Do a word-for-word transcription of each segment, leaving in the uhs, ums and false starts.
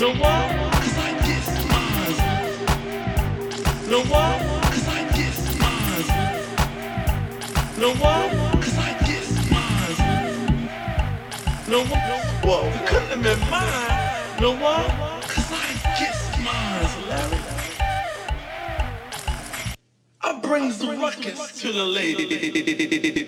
No what? Cause I get mine. No what? Cause I get mine. No what? Cause I get mine. No what? Whoa, it couldn't have been mine. No what? Cause I get mine, Larry. I brings the ruckus to the lady.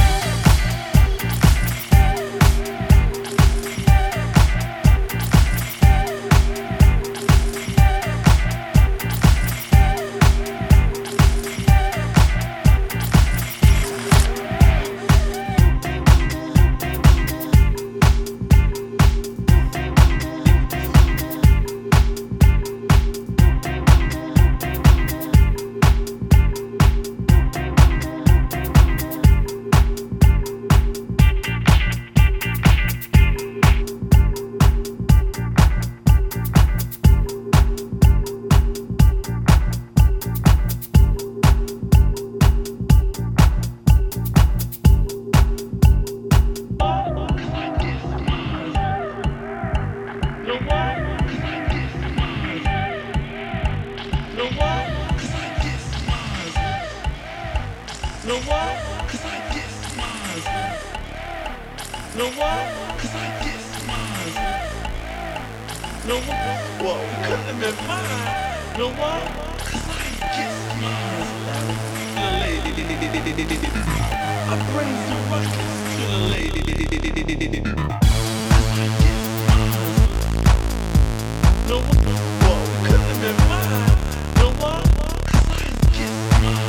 No what? Cause I get mine. No what? Cause I get mine. No what? Whoa, it couldn't have been mine. No what? Cause I get mine. The lady. I bring the ruckus to the lady. Cause I get mine. No what? Whoa, it couldn't have been mine. No what? Cause I get mine.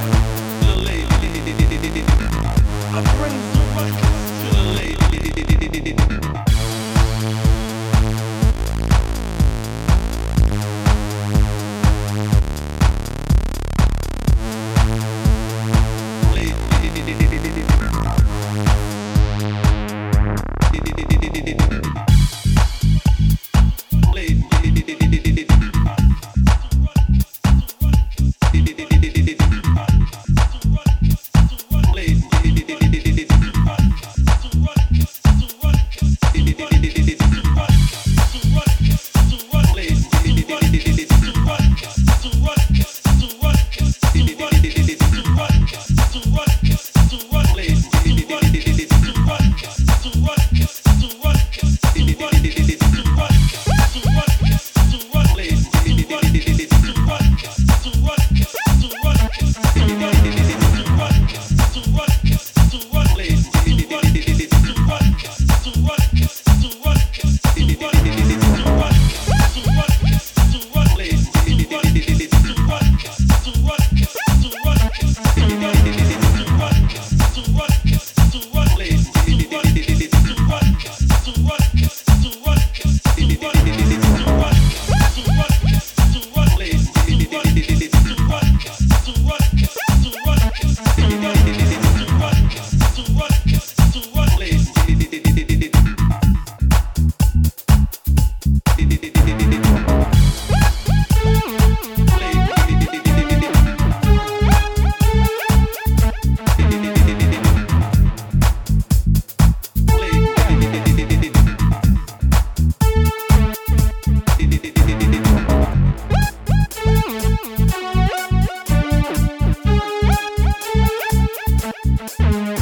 I bring the ruckus to the lady. Thank you.